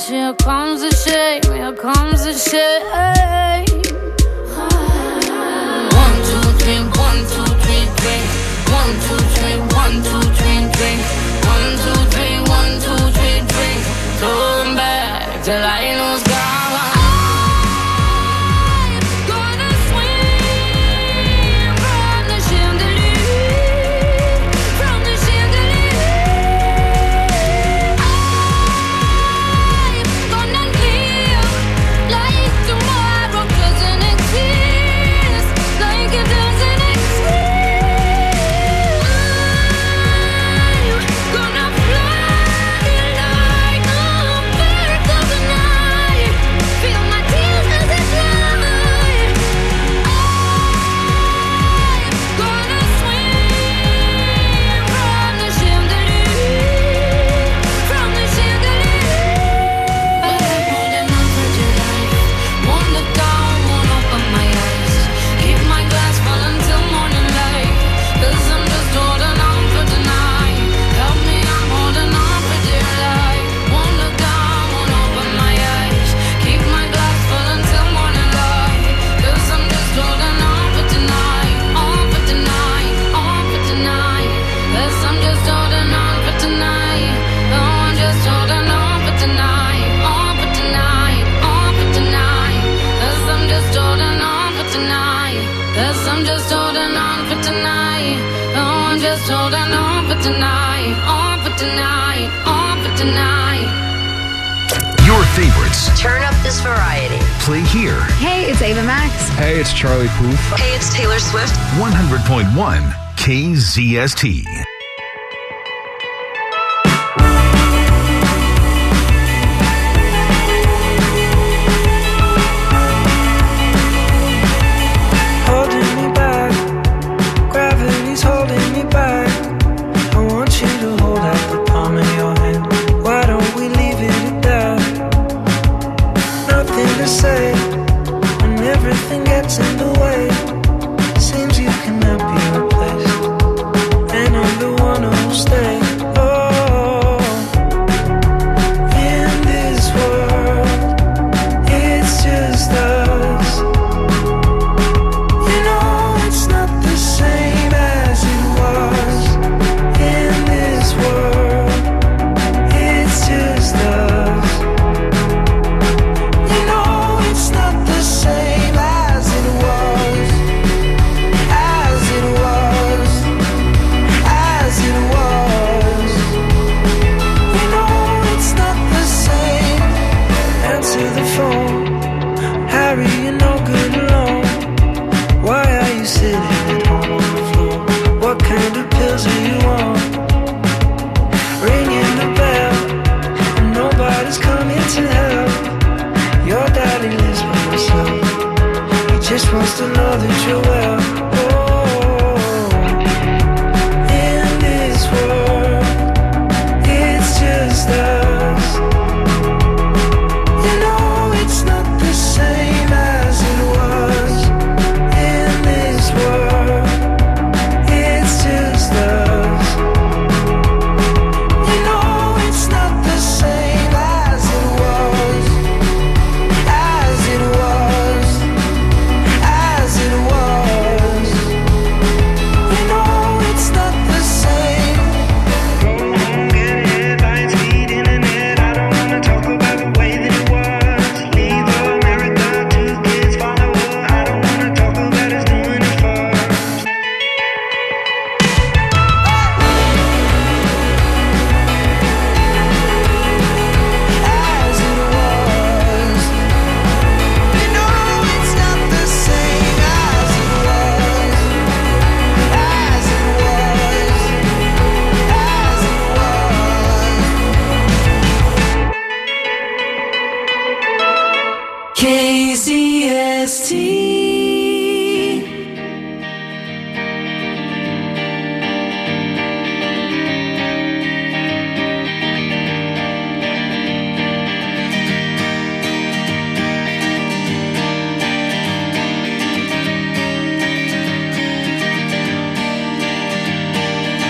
Here comes the shame, here comes the shame. 1, 2, 3, 1, 2, 3, drink. 1, 2, 3, 1, 2, 3, drink. 1, 2, 3, 1, 2, 3, drink. Turn back till I lose God. Your favorites. Turn up this variety. Play here. Hey, it's Ava Max. Hey, it's Charlie Puth. Hey, it's Taylor Swift. 100.1 KZST.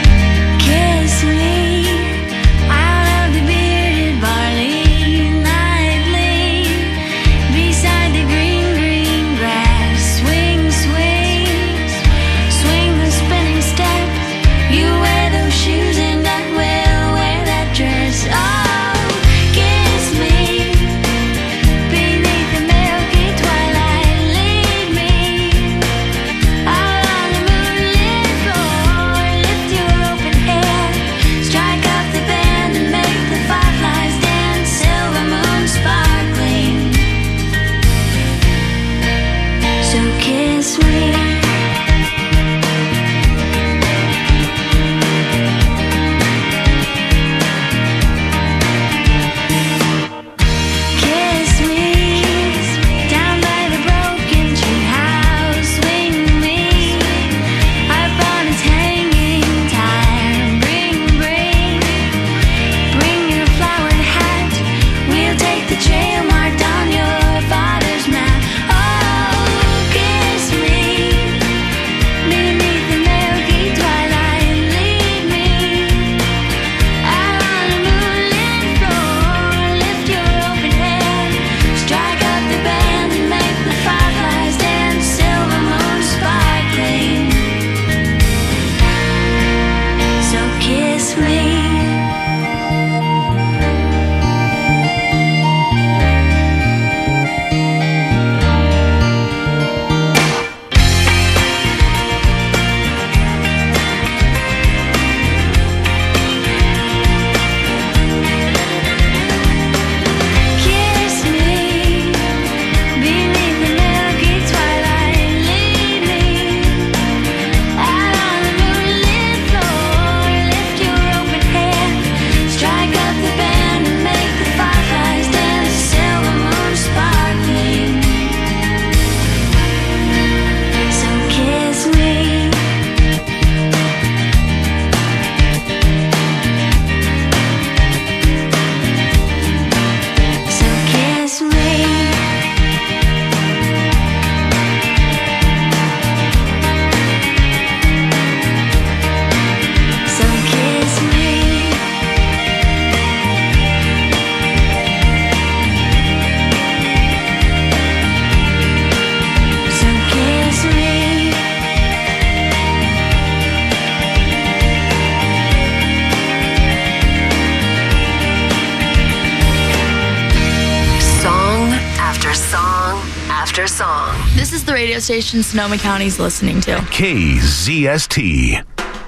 Kiss me, I love the bearded barley. after song. This is the radio station Sonoma County's listening to. KZST.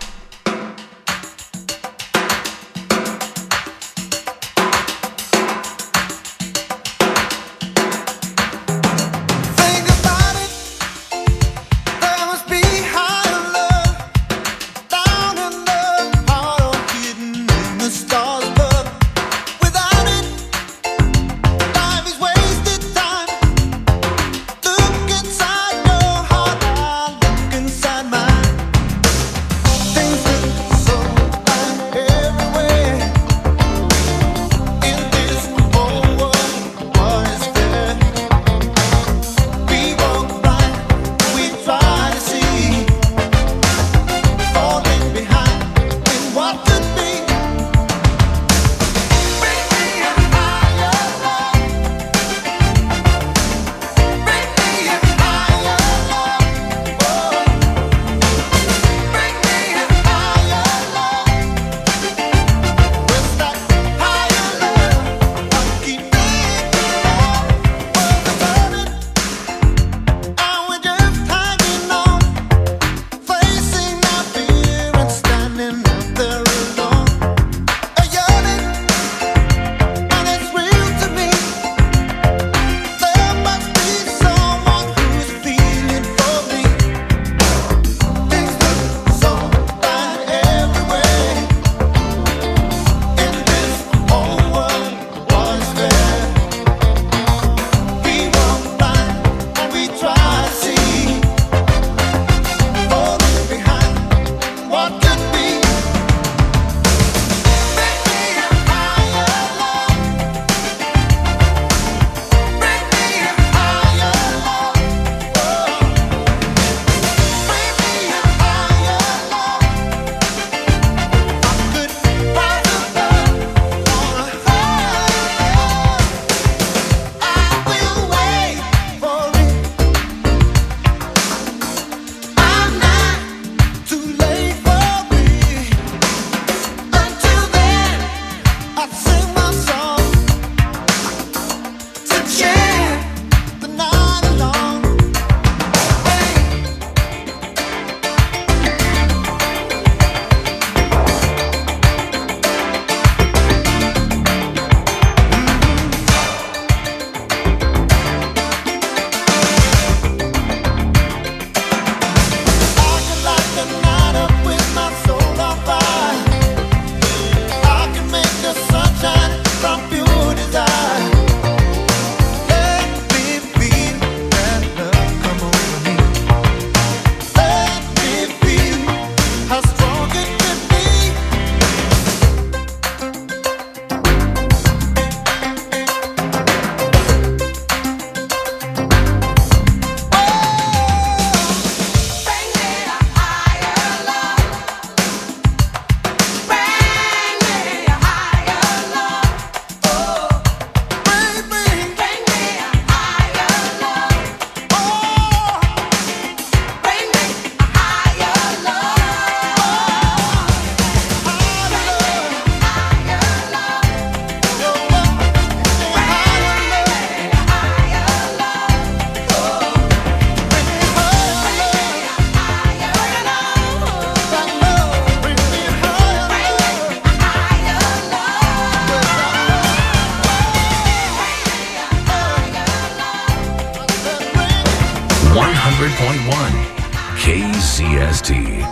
KZST.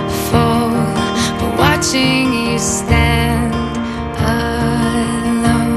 Watching you stand alone.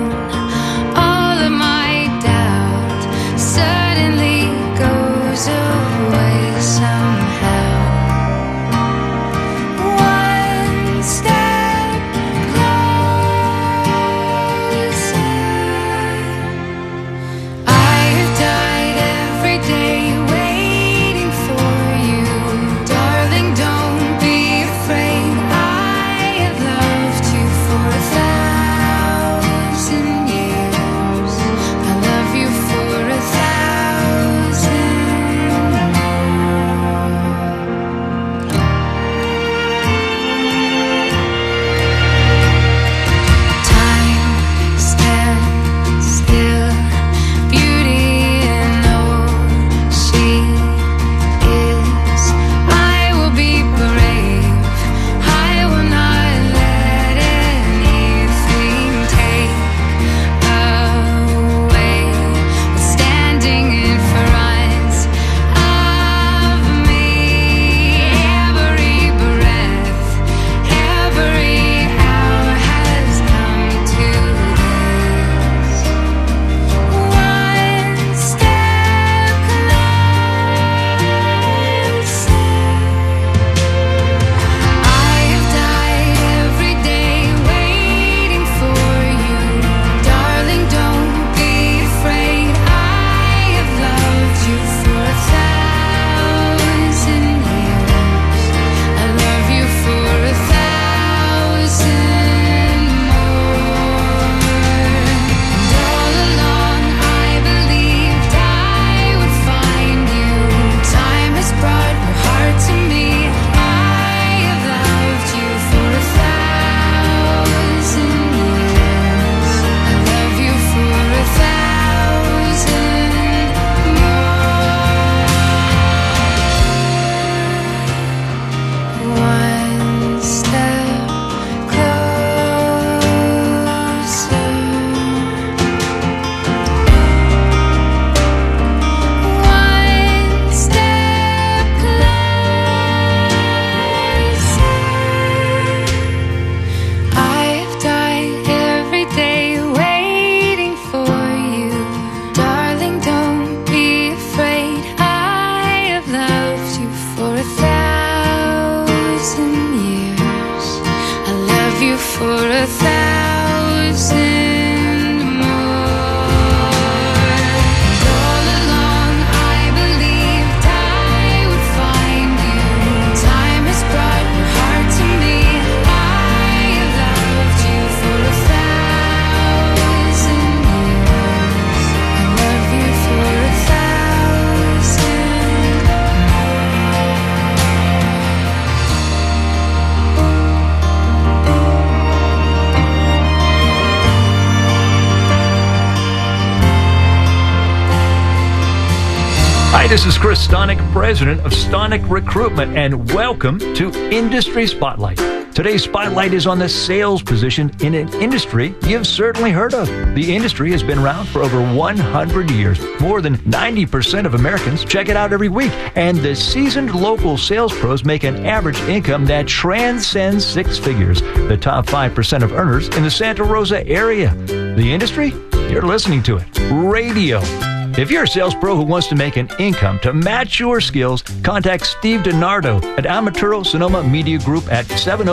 this is Chris Stonick, president of Stonick Recruitment, and welcome to Industry Spotlight. Today's spotlight is on the sales position in an industry you've certainly heard of. The industry has been around for over 100 years. More than 90% of Americans check it out every week, and the seasoned local sales pros make an average income that transcends six figures. The top 5% of earners in the Santa Rosa area. The industry? You're listening to it. Radio. If you're a sales pro who wants to make an income to match your skills, contact Steve DiNardo at Amaturo Sonoma Media Group at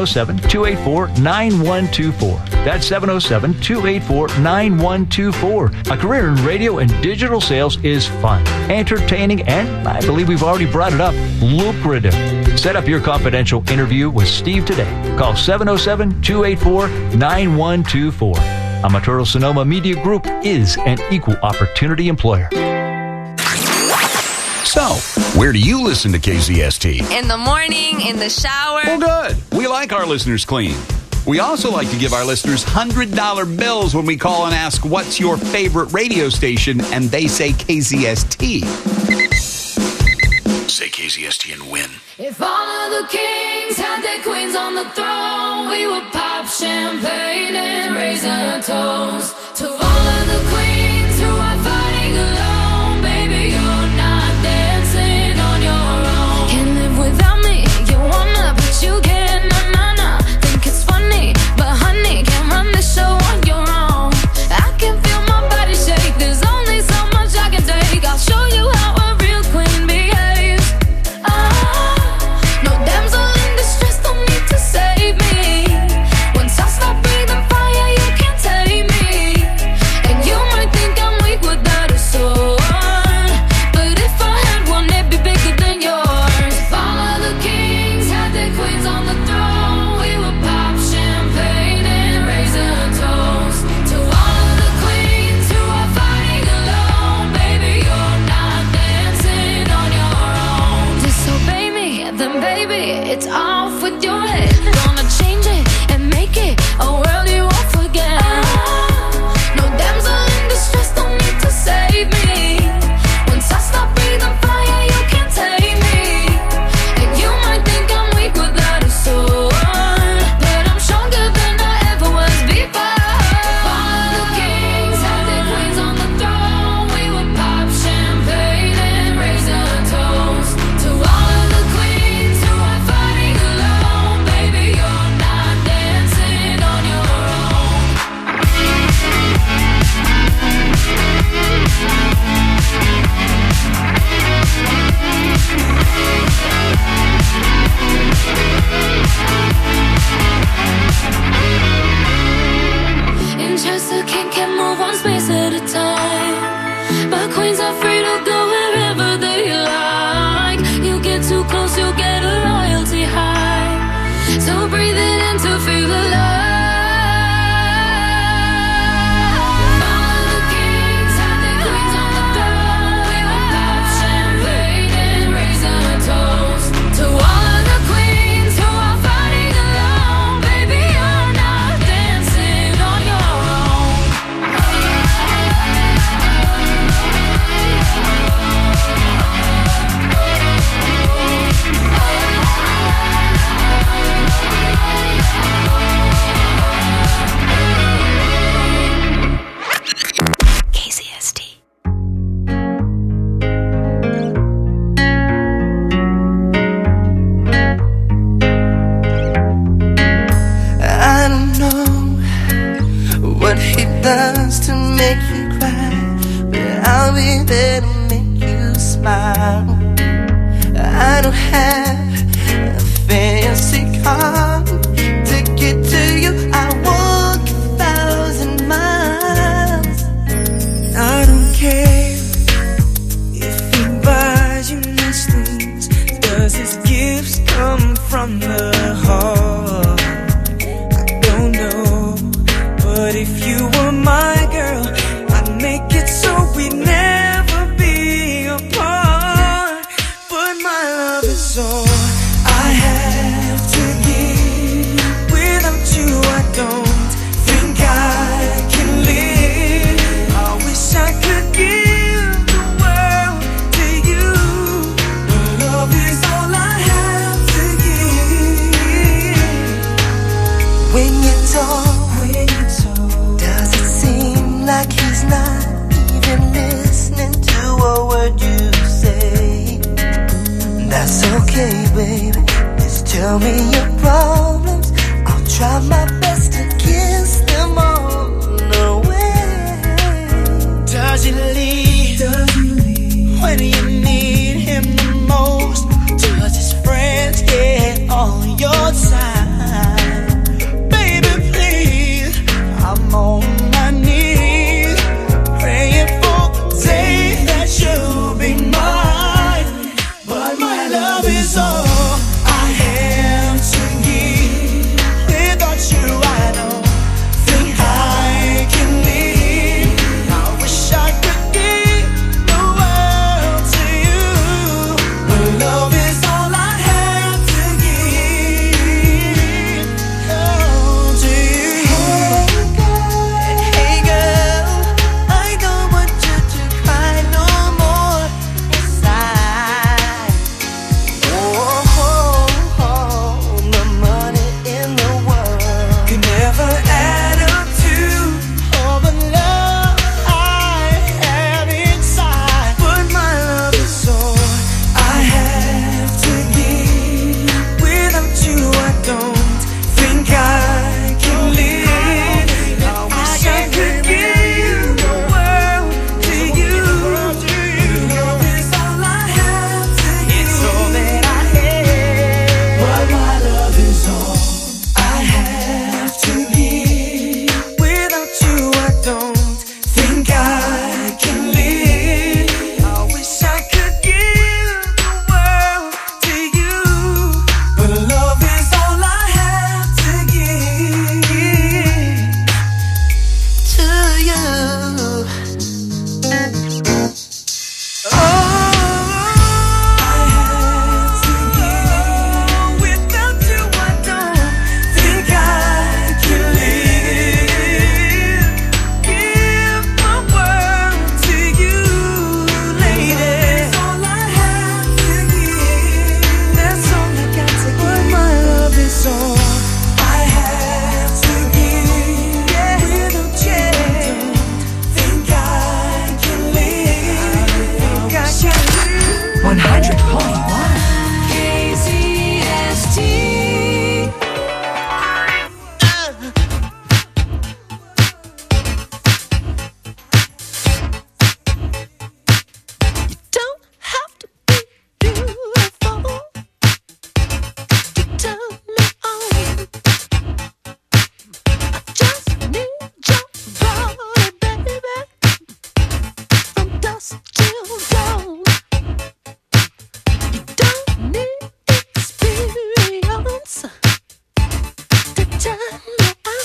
707-284-9124. That's 707-284-9124. A career in radio and digital sales is fun, entertaining, and I believe we've already brought it up, lucrative. Set up your confidential interview with Steve today. Call 707-284-9124. Amaturo Sonoma Media Group is an equal opportunity employer. So, where do you listen to KZST? In the morning, in the shower. Oh, good. We like our listeners clean. We also like to give our listeners $100 bills when we call and ask, what's your favorite radio station? And they say KZST. Say KZST and win. If all of the kings had their queens on the throne, we would pop champagne and raise a toast to all of the queens who are fighting alone. Baby, you're not dancing on your own. Can't live without me, you wanna, but you can't. Nah. Think it's funny, but honey, can't run the show on your own. I can feel my body shake, there's only so much I can take. I'll show you how a real queen behaves. No damsel in distress, don't need to save me. Once I stop breathing fire, you can't take me. And you might think I'm weak without a sword, but if I had one, it'd be bigger than yours. If all of the kings had their queens on the throne, we would pop champagne and raise a toast to all of the queens who are fighting alone. Baby, you're not dancing on your own. Disobey me, then baby, it's off with your head. Gonna change it and make it a world you won't forget. No damsel in distress, don't need to save me. Once I stop breathing fire, you can't take me. And you might think I'm weak without a sword, but I'm stronger than I ever was before. If all of the kings had their queens on the throne, we would pop champagne and raise a toast to all of the queens who are fighting alone. Baby, you're not dancing on your own. In Chester, king can move one space at a time, but queens are free to go wherever they like. You get too close, you'll get a royalty high. So breathe it in to feel alive. All of the kings had their queens on the throne. We would pop champagne and raise a toast to all of the queens who are fighting alone. Baby, you're not dancing on your own. KZST. I don't know what he does to make you cry, but I'll be there to make you smile. I don't have a fancy car to get to you. I walk 1,000 miles. I don't care if he buys you nice things. Does his gifts come from the heart? I don't know, but if you were my girl, I'd make it so we'd never be apart. But my love is all I have to give. Without you, I don't think I can live. I wish I could give the world to you. okay, baby. Just tell me your problems. I'll try my best to kiss them all away. Does he leave? When you need him the most? Does his friends get on your side? Baby, please, I'm on my knees, praying for the day that you'll be mine. But my love is all I have to give. Without you, I don't think I can live. I wish I could give the world to you, but love is all I have to give. Oh, to you. Hey girl, I don't want you to cry no more inside. The money in the world can never add up to all the love I have inside. But my love is all I have to give. Without you, I don't think I can live. I wish I could give the world to you. Love is all I have to give. It's all that I have. But my love is all I have to give. Without you, I don't think I can live. I wish I could give the world to you, but love is all I have to give to you. Oh, I have to give. Without you, I don't think I can live. Give my world to you, lady. That's all I have to give. That's all I got to give. But my love is all I have to give. Without you, I don't think I can live. Think I can live. 100.1 KZST. Don't have to be beautiful to turn me on. I just need your body, baby, from dusk till dawn. You don't need experience to turn me on.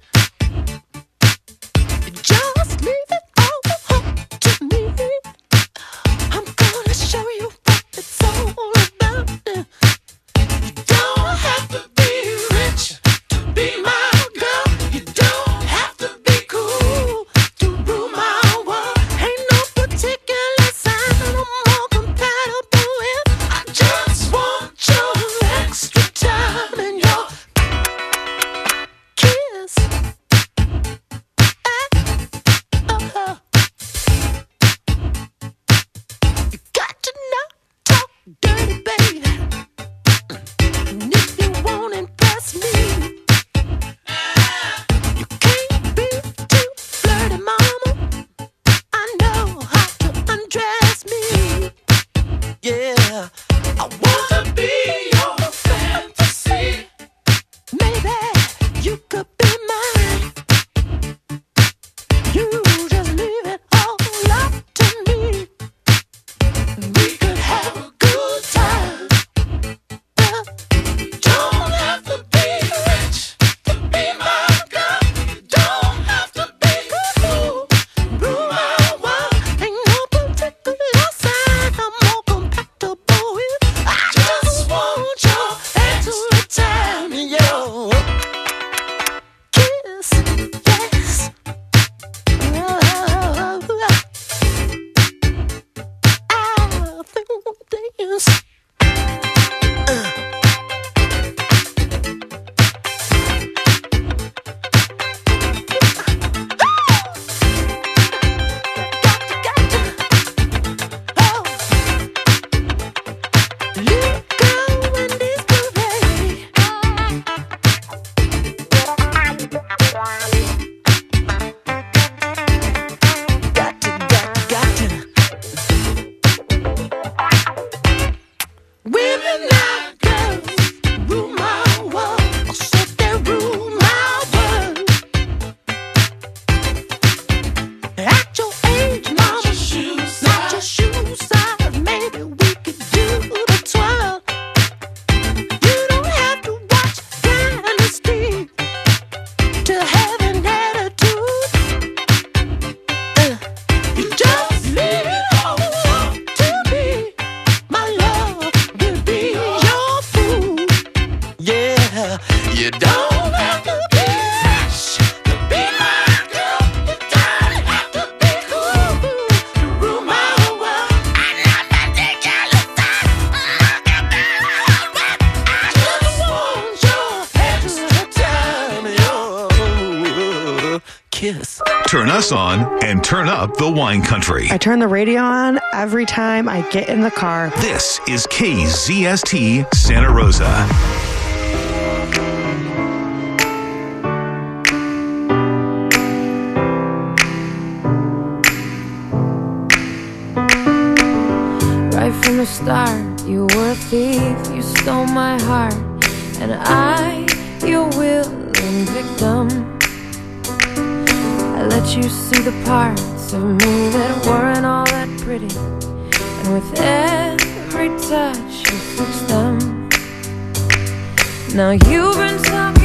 You just leave it all up to me. I'm gonna show you what it's all about. You don't have to be rich to be my girl. You don't have to be cool to rule my world. Ain't no particular sign I'm more compatible with. I just want your extra time and your kiss. You got to not talk dirty, baby. And if you won't impress me, you can't be too flirty, mama. I know how to undress me. Yeah, I wanna be your fantasy. Maybe you could be mine. You just leave it all up to me. We could have a good time. Don't have to be rich to be my girl. Don't have to be cool, rule my world. Ain't no particular sign I'm more compatible with. I just want Turn us on and turn up the wine country. I turn the radio on every time I get in the car. This is KZST Santa Rosa. Right from the start, you were a thief, you stole my heart, and I, your willing victim. I let you see the parts of me that weren't all that pretty, and with every touch you fixed them. Now you've been talking